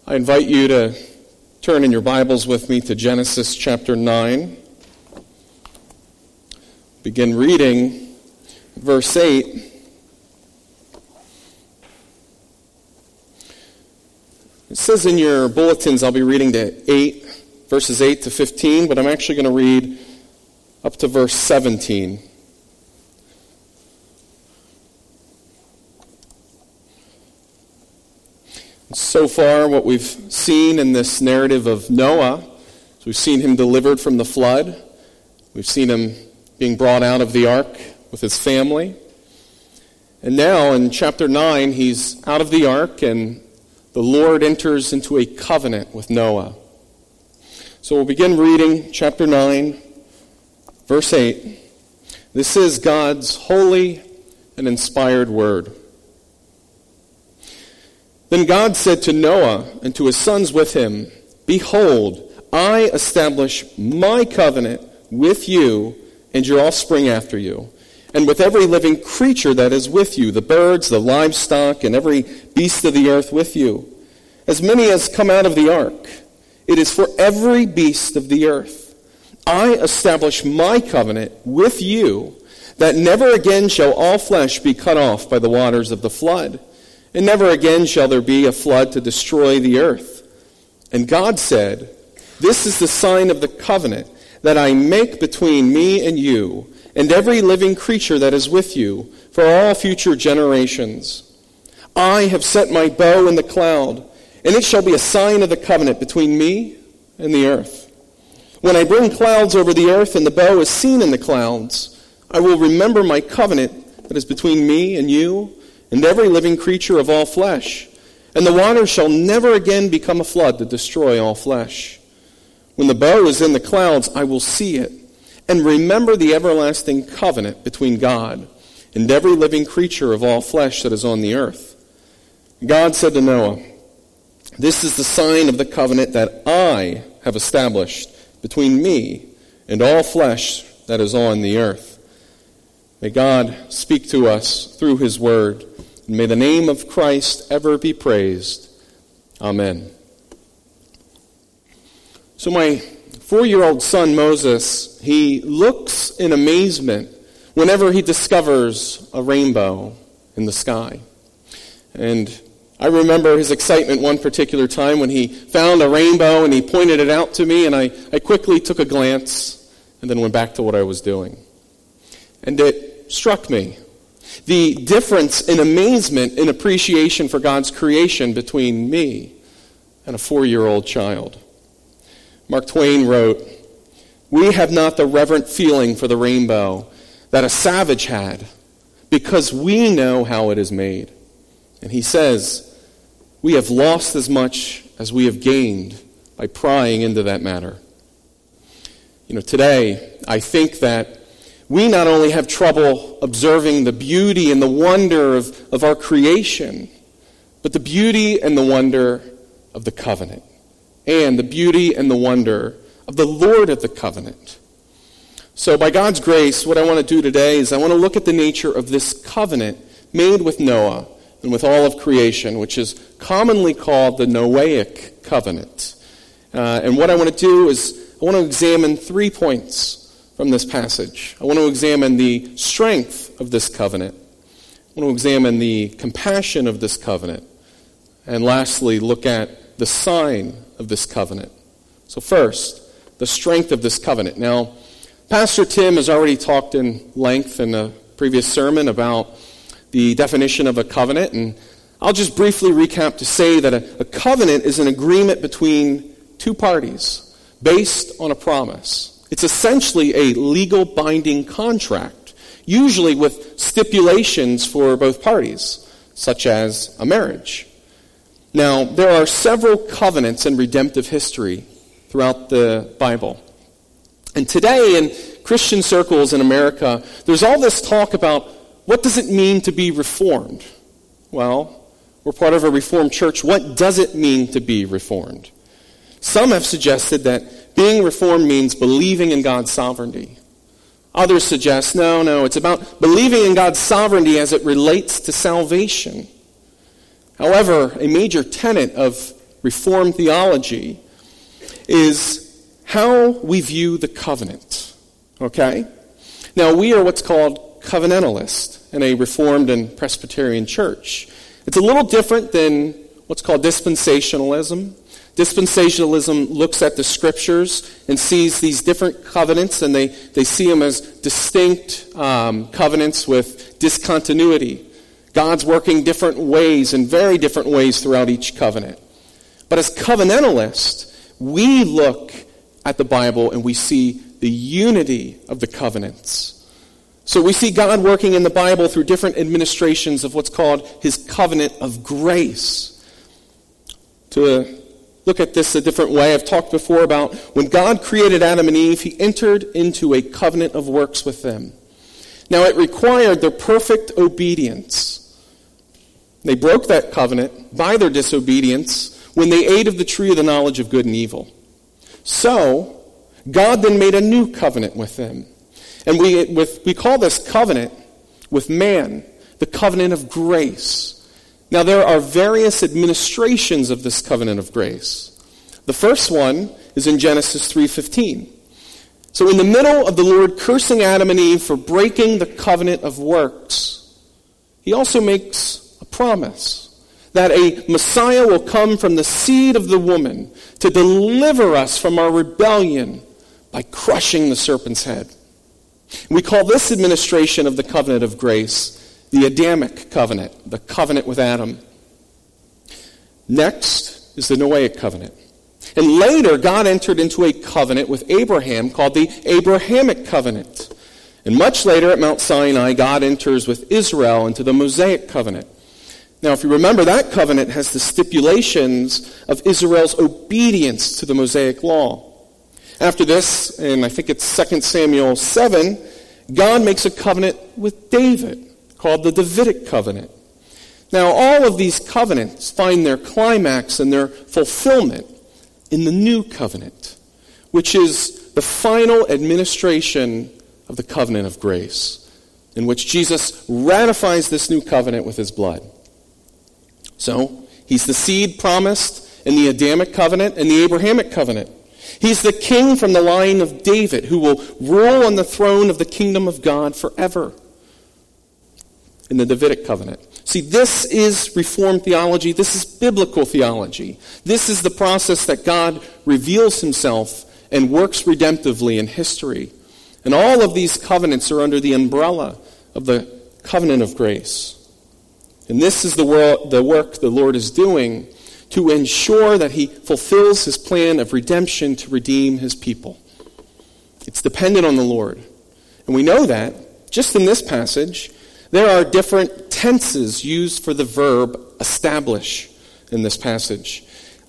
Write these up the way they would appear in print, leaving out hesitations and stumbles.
I invite you to turn in your Bibles with me to Genesis chapter 9. Begin reading verse 8. It says in your bulletins, I'll be reading verses 8 to 15, but I'm actually going to read up to verse 17. So far, what we've seen in this narrative of Noah, is we've seen him delivered from the flood. We've seen him being brought out of the ark with his family. And now in chapter 9, he's out of the ark and the Lord enters into a covenant with Noah. So we'll begin reading chapter 9, verse 8. This is God's holy and inspired word. Then God said to Noah and to his sons with him, "Behold, I establish my covenant with you and your offspring after you, and with every living creature that is with you, the birds, the livestock, and every beast of the earth with you, as many as come out of the ark. It is for every beast of the earth. I establish my covenant with you, that never again shall all flesh be cut off by the waters of the flood. And never again shall there be a flood to destroy the earth." And God said, "This is the sign of the covenant that I make between me and you, and every living creature that is with you, for all future generations. I have set my bow in the cloud, and it shall be a sign of the covenant between me and the earth. When I bring clouds over the earth, and the bow is seen in the clouds, I will remember my covenant that is between me and you, and every living creature of all flesh. And the waters shall never again become a flood to destroy all flesh. When the bow is in the clouds, I will see it, and remember the everlasting covenant between God and every living creature of all flesh that is on the earth." God said to Noah, "This is the sign of the covenant that I have established between me and all flesh that is on the earth." May God speak to us through his word. And may the name of Christ ever be praised. Amen. So my 4-year-old son Moses, he looks in amazement whenever he discovers a rainbow in the sky. And I remember his excitement one particular time when he found a rainbow and he pointed it out to me, and I quickly took a glance and then went back to what I was doing. And it struck me the difference in amazement and appreciation for God's creation between me and a 4-year-old child. Mark Twain wrote, "We have not the reverent feeling for the rainbow that a savage had, because we know how it is made." And he says, "We have lost as much as we have gained by prying into that matter." Today, I think that we not only have trouble observing the beauty and the wonder of our creation, but the beauty and the wonder of the covenant, and the beauty and the wonder of the Lord of the covenant. So by God's grace, what I want to do today is I want to look at the nature of this covenant made with Noah and with all of creation, which is commonly called the Noahic covenant. And what I want to do is I want to examine 3 points from this passage. I want to examine the strength of this covenant. I want to examine the compassion of this covenant. And lastly, look at the sign of this covenant. So first, the strength of this covenant. Now, Pastor Tim has already talked in length in a previous sermon about the definition of a covenant, and I'll just briefly recap to say that a covenant is an agreement between two parties based on a promise. It's essentially a legal binding contract, usually with stipulations for both parties, such as a marriage. Now, there are several covenants in redemptive history throughout the Bible. And today in Christian circles in America, there's all this talk about what does it mean to be reformed? Well, we're part of a Reformed church. What does it mean to be reformed? Some have suggested that being reformed means believing in God's sovereignty. Others suggest, no, it's about believing in God's sovereignty as it relates to salvation. However, a major tenet of Reformed theology is how we view the covenant. Okay? Now, we are what's called covenantalist in a Reformed and Presbyterian church. It's a little different than what's called dispensationalism. Dispensationalism looks at the scriptures and sees these different covenants, and they see them as distinct covenants with discontinuity. God's working different ways, in very different ways throughout each covenant. But as covenantalists, we look at the Bible and we see the unity of the covenants. So we see God working in the Bible through different administrations of what's called his covenant of grace. To look at this a different way, I've talked before about when God created Adam and Eve, he entered into a covenant of works with them. Now it required their perfect obedience. They broke that covenant by their disobedience when they ate of the tree of the knowledge of good and evil. So, God then made a new covenant with them. And we call this covenant with man, the covenant of grace. Now there are various administrations of this covenant of grace. The first one is in Genesis 3:15. So in the middle of the Lord cursing Adam and Eve for breaking the covenant of works, he also makes a promise that a Messiah will come from the seed of the woman to deliver us from our rebellion by crushing the serpent's head. We call this administration of the covenant of grace the Adamic covenant, the covenant with Adam. Next is the Noahic covenant. And later, God entered into a covenant with Abraham called the Abrahamic covenant. And much later at Mount Sinai, God enters with Israel into the Mosaic covenant. Now, if you remember, that covenant has the stipulations of Israel's obedience to the Mosaic law. After this, and I think it's 2 Samuel 7, God makes a covenant with David called the Davidic covenant. Now, all of these covenants find their climax and their fulfillment in the new covenant, which is the final administration of the covenant of grace, in which Jesus ratifies this new covenant with his blood. So, he's the seed promised in the Adamic covenant and the Abrahamic covenant. He's the king from the line of David who will rule on the throne of the kingdom of God forever in the Davidic covenant. See, this is Reformed theology. This is biblical theology. This is the process that God reveals himself and works redemptively in history. And all of these covenants are under the umbrella of the covenant of grace. And this is the work the Lord is doing to ensure that he fulfills his plan of redemption to redeem his people. It's dependent on the Lord. And we know that, just in this passage, there are different tenses used for the verb establish in this passage.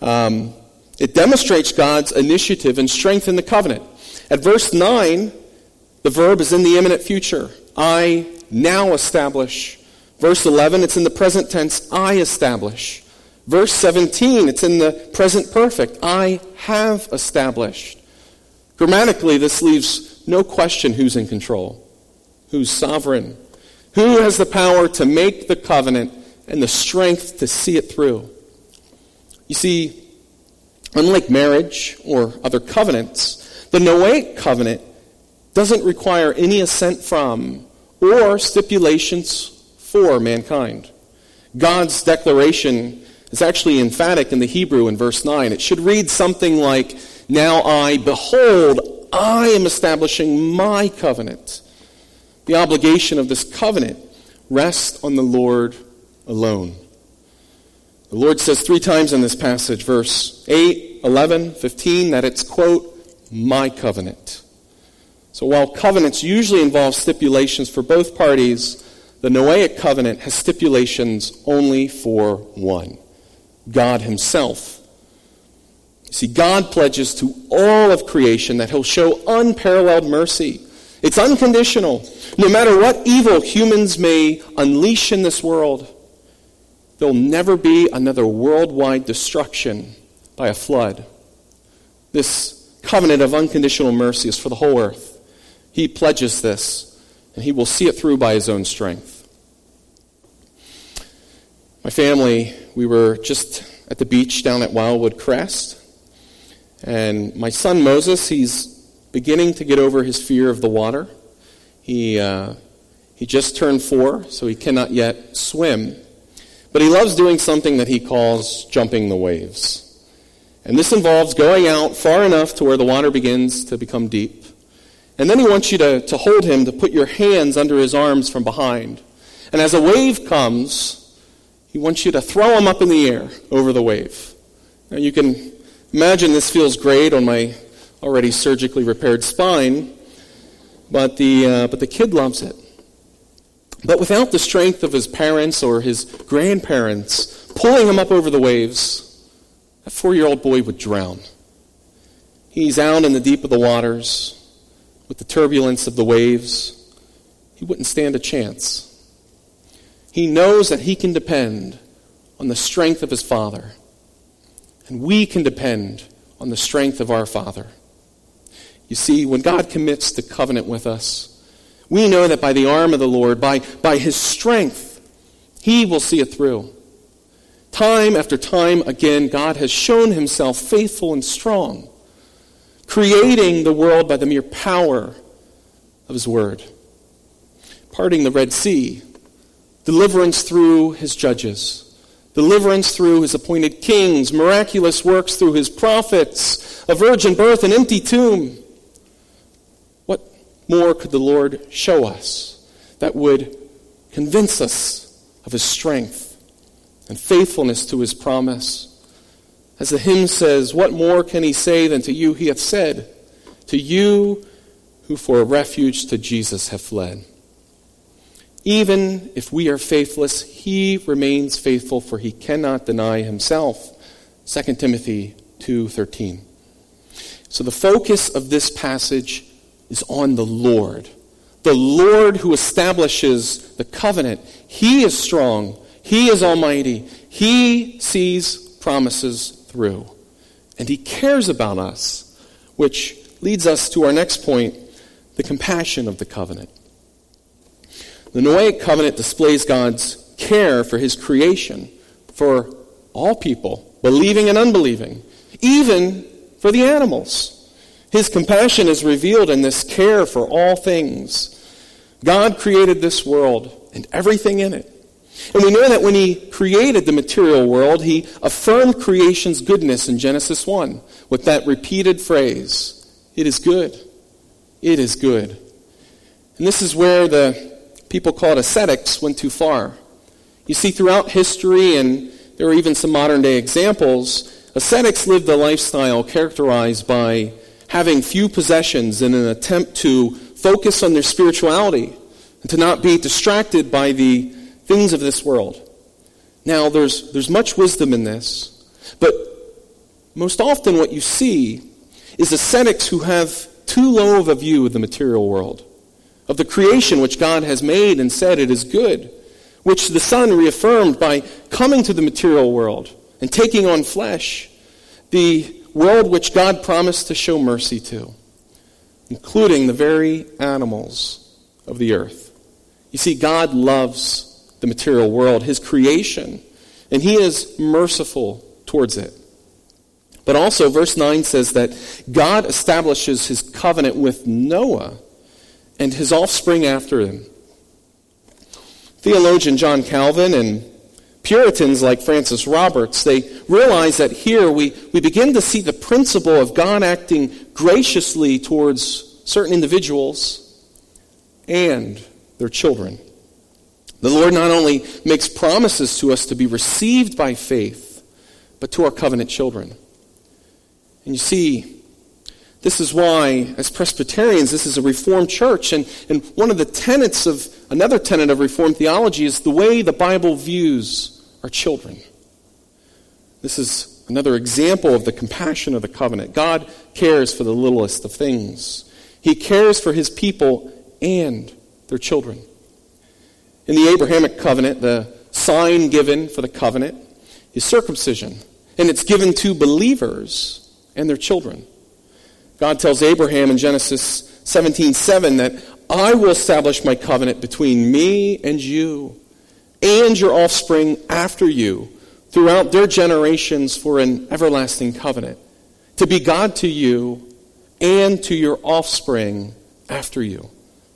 It demonstrates God's initiative and strength in the covenant. At verse 9, the verb is in the imminent future. I now establish. Verse 11, it's in the present tense, I establish. Verse 17, it's in the present perfect, I have established. Grammatically, this leaves no question who's in control, who's sovereign, who has the power to make the covenant and the strength to see it through. You see, unlike marriage or other covenants, the Noahic covenant doesn't require any assent from or stipulations for mankind. God's declaration is actually emphatic in the Hebrew in verse 9. It should read something like, now behold, I am establishing my covenant. The obligation of this covenant rests on the Lord alone. The Lord says 3 times in this passage, verse 8, 11, 15, that it's, quote, my covenant. So while covenants usually involve stipulations for both parties, the Noahic covenant has stipulations only for one, God himself. You see, God pledges to all of creation that he'll show unparalleled mercy. It's unconditional. No matter what evil humans may unleash in this world, there'll never be another worldwide destruction by a flood. This covenant of unconditional mercy is for the whole earth. He pledges this, and he will see it through by his own strength. My family, we were just at the beach down at Wildwood Crest. And my son Moses, he's beginning to get over his fear of the water. He just turned 4, so he cannot yet swim. But he loves doing something that he calls jumping the waves. And this involves going out far enough to where the water begins to become deep. And then he wants you to hold him, to put your hands under his arms from behind. And as a wave comes, he wants you to throw him up in the air over the wave. Now you can imagine this feels great on my already surgically repaired spine, but the kid loves it. But without the strength of his parents or his grandparents pulling him up over the waves, that 4-year-old boy would drown. He's out in the deep of the waters with the turbulence of the waves. He wouldn't stand a chance. He knows that he can depend on the strength of his Father. And we can depend on the strength of our Father. You see, when God commits to covenant with us, we know that by the arm of the Lord, by his strength, he will see it through. Time after time again, God has shown himself faithful and strong, creating the world by the mere power of his word. Parting the Red Sea, deliverance through his judges, deliverance through his appointed kings, miraculous works through his prophets, a virgin birth, an empty tomb. What more could the Lord show us that would convince us of his strength and faithfulness to his promise? As the hymn says, what more can he say than to you he hath said, to you who for a refuge to Jesus have fled? Even if we are faithless, he remains faithful, for he cannot deny himself. 2 Timothy 2:13. So the focus of this passage is on the Lord who establishes the covenant. He is strong. He is almighty. He sees promises through. And he cares about us, which leads us to our next point, the compassion of the covenant. The Noahic covenant displays God's care for his creation, for all people, believing and unbelieving, even for the animals. His compassion is revealed in this care for all things. God created this world and everything in it. And we know that when he created the material world, he affirmed creation's goodness in Genesis 1 with that repeated phrase, it is good. It is good. And this is where the people called ascetics went too far. You see, throughout history, and there are even some modern-day examples, ascetics lived a lifestyle characterized by having few possessions in an attempt to focus on their spirituality and to not be distracted by the things of this world. Now, there's much wisdom in this, but most often what you see is ascetics who have too low of a view of the material world, of the creation which God has made and said it is good, which the Son reaffirmed by coming to the material world and taking on flesh, the world which God promised to show mercy to, including the very animals of the earth. You see, God loves the material world, his creation, and he is merciful towards it. But also, verse 9 says that God establishes his covenant with Noah and his offspring after him. Theologian John Calvin and Puritans like Francis Roberts, they realize that here we begin to see the principle of God acting graciously towards certain individuals and their children. The Lord not only makes promises to us to be received by faith, but to our covenant children. And you see, this is why, as Presbyterians, this is a Reformed church, and one of the tenets of, another tenet of Reformed theology is the way the Bible views our children. This is another example of the compassion of the covenant. God cares for the littlest of things. He cares for his people and their children. In the Abrahamic covenant, the sign given for the covenant is circumcision, and it's given to believers and their children. God tells Abraham in Genesis 17:7 that I will establish my covenant between me and you and your offspring after you throughout their generations for an everlasting covenant, to be God to you and to your offspring after you.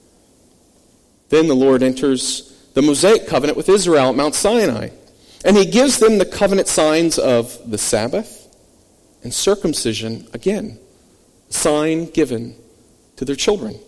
Then the Lord enters the Mosaic covenant with Israel at Mount Sinai, and he gives them the covenant signs of the Sabbath and circumcision again, a sign given to their children.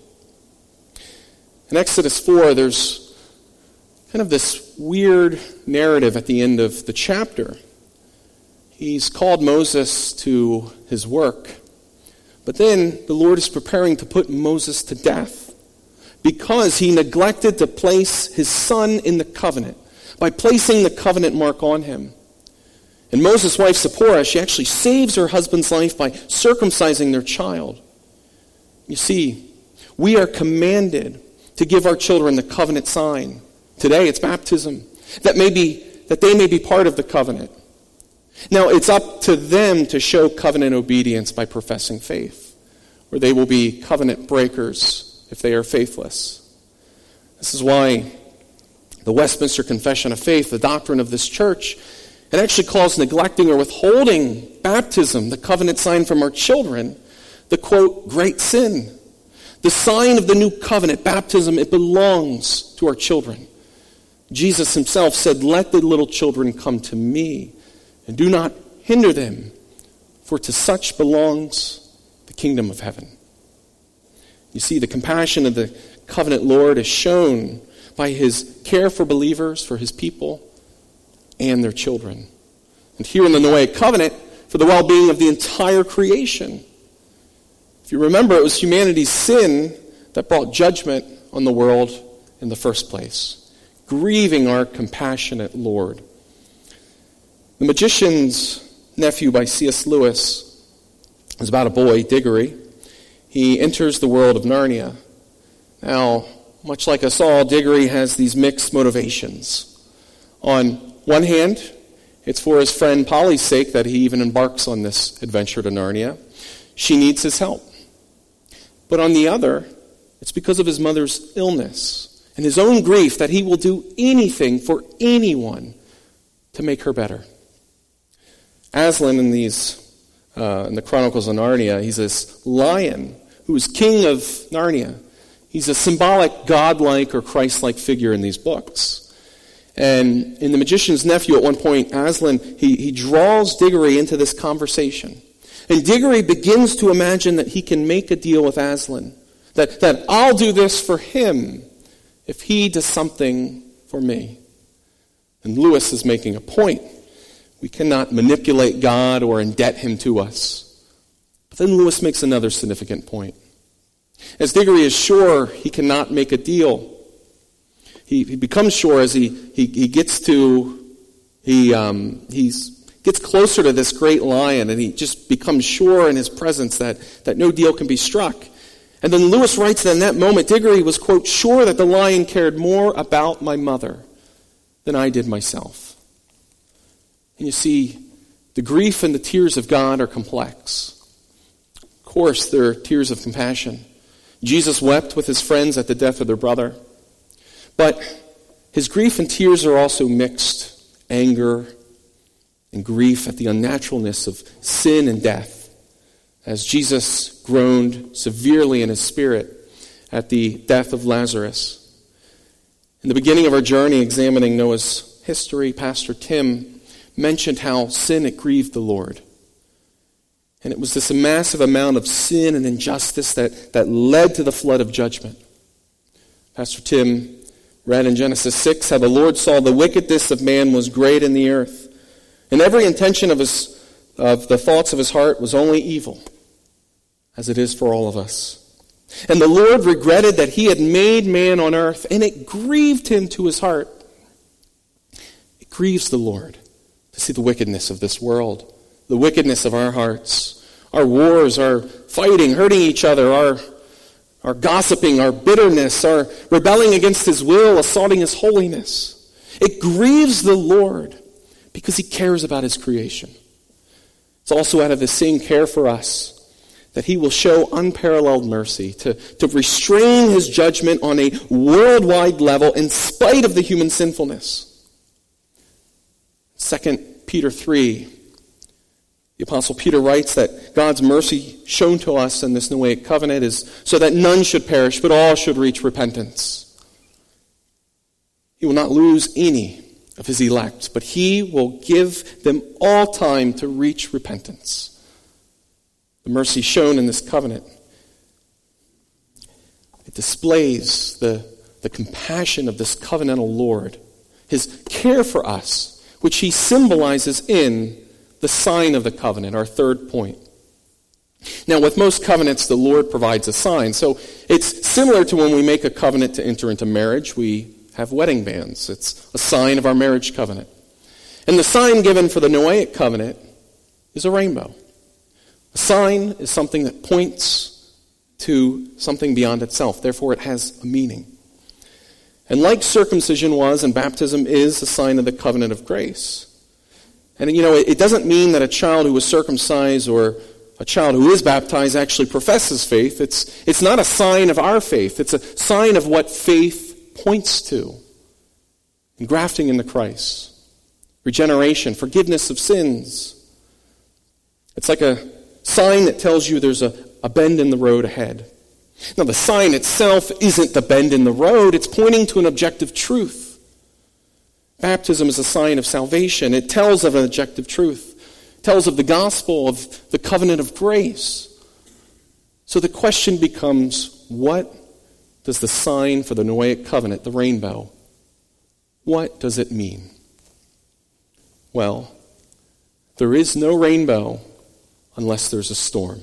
In Exodus 4, there's kind of this weird narrative at the end of the chapter. He's called Moses to his work, but then the Lord is preparing to put Moses to death because he neglected to place his son in the covenant by placing the covenant mark on him. And Moses' wife Zipporah, she actually saves her husband's life by circumcising their child. You see, we are commanded to give our children the covenant sign. Today it's baptism, that they may be part of the covenant. Now it's up to them to show covenant obedience by professing faith, or they will be covenant breakers if they are faithless. This is why the Westminster Confession of Faith, the doctrine of this church, it actually calls neglecting or withholding baptism, the covenant sign from our children, the, quote, great sin. The sign of the new covenant, baptism, it belongs to our children. Jesus himself said, "Let the little children come to me, and do not hinder them, for to such belongs the kingdom of heaven." You see, the compassion of the covenant Lord is shown by his care for believers, for his people, and their children. And here in the Noahic covenant, for the well-being of the entire creation. If you remember, it was humanity's sin that brought judgment on the world in the first place, grieving our compassionate Lord. The Magician's Nephew by C.S. Lewis is about a boy, Diggory. He enters the world of Narnia. Now, much like us all, Diggory has these mixed motivations. On one hand, it's for his friend Polly's sake that he even embarks on this adventure to Narnia. She needs his help. But on the other, it's because of his mother's illness and his own grief that he will do anything for anyone to make her better. Aslan in the Chronicles of Narnia, he's this lion who is king of Narnia. He's a symbolic godlike or Christ-like figure in these books. And in The Magician's Nephew, at one point, Aslan, he draws Diggory into this conversation. And Diggory begins to imagine that he can make a deal with Aslan, that I'll do this for him if he does something for me. And Lewis is making a point. We cannot manipulate God or indebt him to us. But then Lewis makes another significant point. As Diggory is sure he cannot make a deal, he becomes sure as he gets closer to this great lion, and he just becomes sure in his presence that no deal can be struck. And then Lewis writes that in that moment, Diggory was, quote, sure that the lion cared more about my mother than I did myself. And you see, the grief and the tears of God are complex. Of course, they're tears of compassion. Jesus wept with his friends at the death of their brother. But his grief and tears are also mixed anger and grief at the unnaturalness of sin and death, as Jesus groaned severely in his spirit at the death of Lazarus. In the beginning of our journey examining Noah's history, Pastor Tim mentioned how sin had grieved the Lord. And it was this massive amount of sin and injustice that led to the flood of judgment. Pastor Tim read in Genesis 6 how the Lord saw the wickedness of man was great in the earth, and every intention of the thoughts of his heart was only evil, as it is for all of us. And the Lord regretted that he had made man on earth, and it grieved him to his heart. It grieves the Lord to see the wickedness of this world, the wickedness of our hearts, our wars, our fighting, hurting each other, our gossiping, our bitterness, our rebelling against his will, assaulting his holiness. It grieves the Lord because he cares about his creation. It's also out of his same care for us that he will show unparalleled mercy to restrain his judgment on a worldwide level in spite of the human sinfulness. 2 Peter 3, the Apostle Peter writes that God's mercy shown to us in this Noahic covenant is so that none should perish, but all should reach repentance. He will not lose any of his elect, but he will give them all time to reach repentance. The mercy shown in this covenant, it displays the compassion of this covenantal Lord, his care for us, which he symbolizes in the sign of the covenant, our third point. Now, with most covenants, the Lord provides a sign. So it's similar to when we make a covenant to enter into marriage. We have wedding bands. It's a sign of our marriage covenant. And the sign given for the Noahic covenant is a rainbow. A sign is something that points to something beyond itself. Therefore, it has a meaning. And like circumcision was and baptism is a sign of the covenant of grace. And it doesn't mean that a child who was circumcised or a child who is baptized actually professes faith. It's not a sign of our faith. It's a sign of what faith points to. Engrafting into Christ. Regeneration, forgiveness of sins. It's like a sign that tells you there's a bend in the road ahead. Now, the sign itself isn't the bend in the road. It's pointing to an objective truth. Baptism is a sign of salvation. It tells of an objective truth. It tells of the gospel, of the covenant of grace. So the question becomes, what does the sign for the Noahic covenant, the rainbow, what does it mean? Well, there is no rainbow unless there's a storm.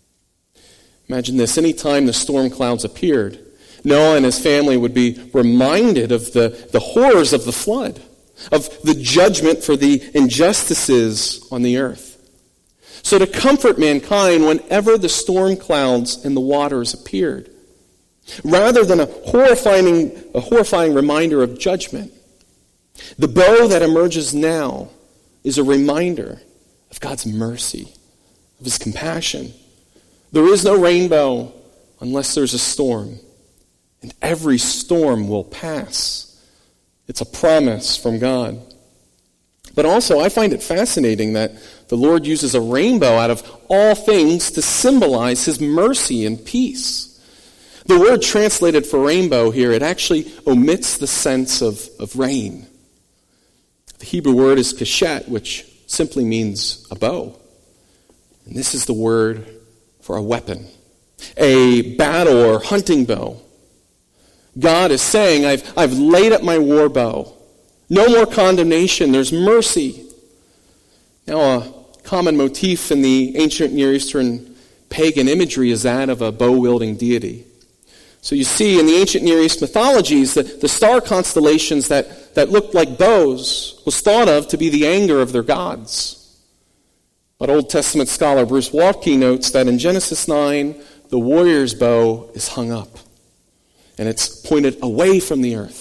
Imagine this. Any time the storm clouds appeared, Noah and his family would be reminded of the horrors of the flood, of the judgment for the injustices on the earth. So to comfort mankind, whenever the storm clouds and the waters appeared, rather than a horrifying reminder of judgment, the bow that emerges now is a reminder of God's mercy, of his compassion. There is no rainbow unless there's a storm. And every storm will pass. It's a promise from God. But also, I find it fascinating that the Lord uses a rainbow out of all things to symbolize his mercy and peace. The word translated for rainbow here, it actually omits the sense of rain. The Hebrew word is keshet, which simply means a bow. And this is the word for a weapon, a battle or hunting bow. God is saying, I've laid up my war bow. No more condemnation. There's mercy. Now, a common motif in the ancient Near Eastern pagan imagery is that of a bow-wielding deity. So you see, in the ancient Near East mythologies, the star constellations that looked like bows was thought of to be the anger of their gods. But Old Testament scholar Bruce Waltke notes that in Genesis 9, the warrior's bow is hung up, and it's pointed away from the earth.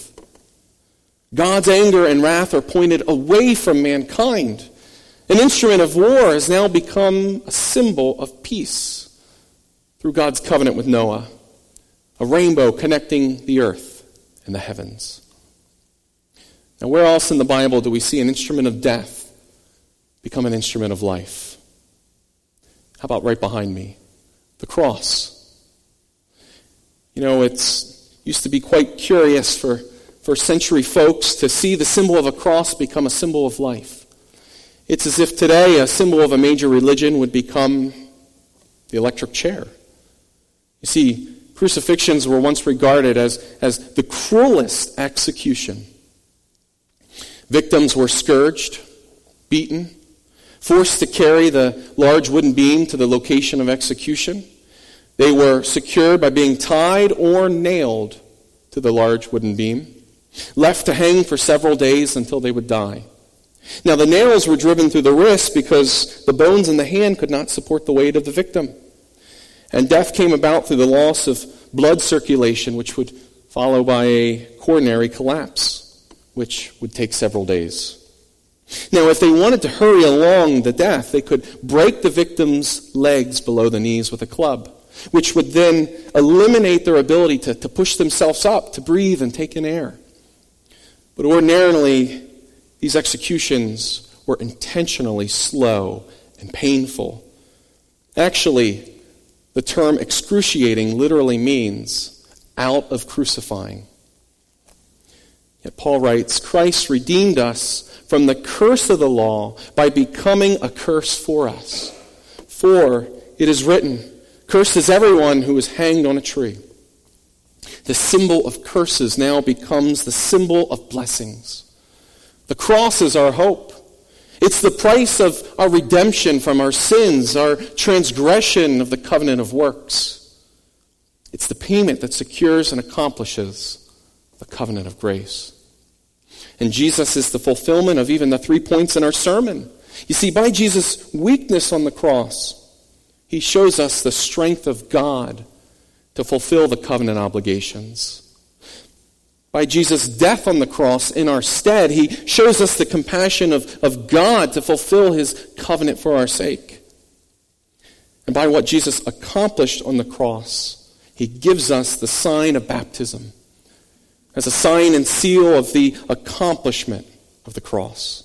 God's anger and wrath are pointed away from mankind. An instrument of war has now become a symbol of peace through God's covenant with Noah, a rainbow connecting the earth and the heavens. Now, where else in the Bible do we see an instrument of death become an instrument of life? How about right behind me? The cross. It used to be quite curious for first-century folks to see the symbol of a cross become a symbol of life. It's as if today a symbol of a major religion would become the electric chair. You see, crucifixions were once regarded as the cruelest execution. Victims were scourged, beaten, forced to carry the large wooden beam to the location of execution. They were secured by being tied or nailed to the large wooden beam, left to hang for several days until they would die. Now, the nails were driven through the wrist because the bones in the hand could not support the weight of the victim. And death came about through the loss of blood circulation, which would follow by a coronary collapse, which would take several days. Now, if they wanted to hurry along the death, they could break the victim's legs below the knees with a club, which would then eliminate their ability to push themselves up, to breathe and take in air. But ordinarily, these executions were intentionally slow and painful. Actually, the term excruciating literally means out of crucifying. Yet Paul writes, Christ redeemed us from the curse of the law by becoming a curse for us. For it is written, cursed is everyone who is hanged on a tree. The symbol of curses now becomes the symbol of blessings. The cross is our hope. It's the price of our redemption from our sins, our transgression of the covenant of works. It's the payment that secures and accomplishes the covenant of grace. And Jesus is the fulfillment of even the 3 points in our sermon. You see, by Jesus' weakness on the cross, he shows us the strength of God to fulfill the covenant obligations. By Jesus' death on the cross in our stead, he shows us the compassion of God to fulfill his covenant for our sake. And by what Jesus accomplished on the cross, he gives us the sign of baptism as a sign and seal of the accomplishment of the cross.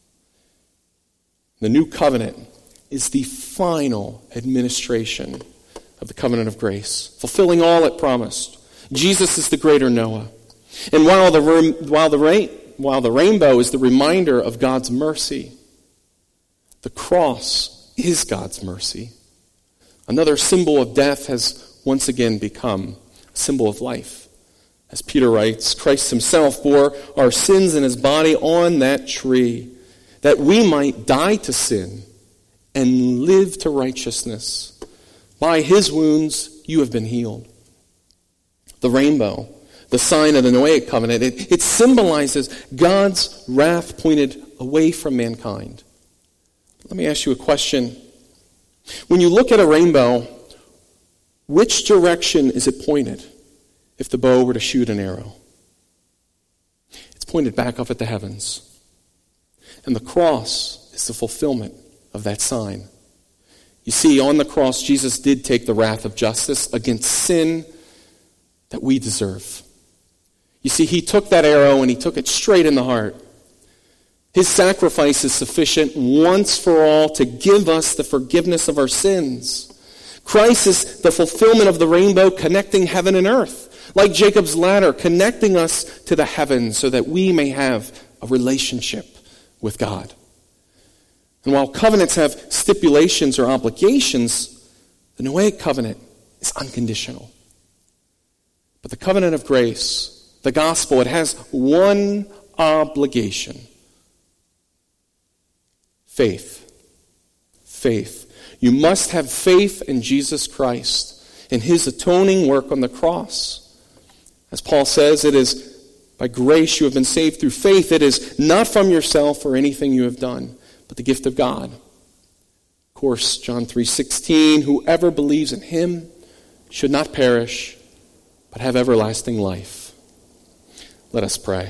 The new covenant is the final administration of the covenant of grace, fulfilling all it promised. Jesus is the greater Noah. And while the rainbow is the reminder of God's mercy, the cross is God's mercy. Another symbol of death has once again become a symbol of life. As Peter writes, Christ himself bore our sins in his body on that tree, that we might die to sin and live to righteousness. By his wounds you have been healed. The rainbow, the sign of the Noahic covenant, it symbolizes God's wrath pointed away from mankind. Let me ask you a question. When you look at a rainbow, which direction is it pointed if the bow were to shoot an arrow? It's pointed back up at the heavens. And the cross is the fulfillment of that sign. You see, on the cross, Jesus did take the wrath of justice against sin that we deserve. You see, he took that arrow and he took it straight in the heart. His sacrifice is sufficient once for all to give us the forgiveness of our sins. Christ is the fulfillment of the rainbow connecting heaven and earth, like Jacob's ladder, connecting us to the heavens so that we may have a relationship with God. And while covenants have stipulations or obligations, the Noahic covenant is unconditional. But the covenant of grace, the gospel, it has one obligation. Faith. Faith. You must have faith in Jesus Christ, in his atoning work on the cross. As Paul says, it is by grace you have been saved through faith. It is not from yourself or anything you have done, but the gift of God. Of course, John 3:16, whoever believes in him should not perish, but have everlasting life. Let us pray.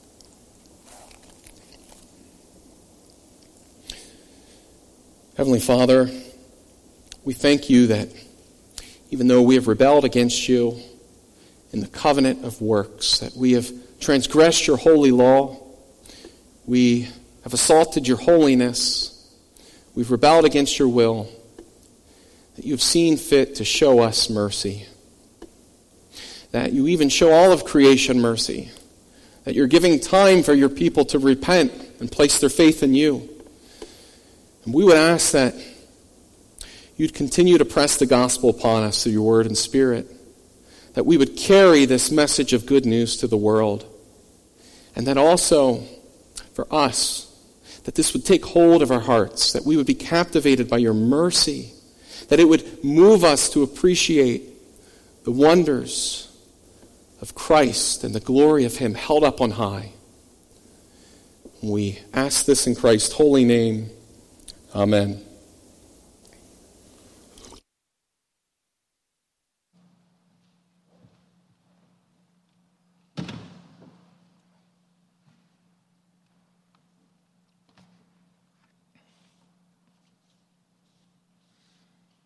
Heavenly Father, we thank you that even though we have rebelled against you in the covenant of works, that we have transgressed your holy law, we have assaulted your holiness, we've rebelled against your will, that you have seen fit to show us mercy, that you even show all of creation mercy, that you're giving time for your people to repent and place their faith in you. And we would ask that you'd continue to press the gospel upon us through your word and spirit, that we would carry this message of good news to the world, and that also for us, that this would take hold of our hearts, that we would be captivated by your mercy, that it would move us to appreciate the wonders of Christ and the glory of him held up on high. We ask this in Christ's holy name. Amen.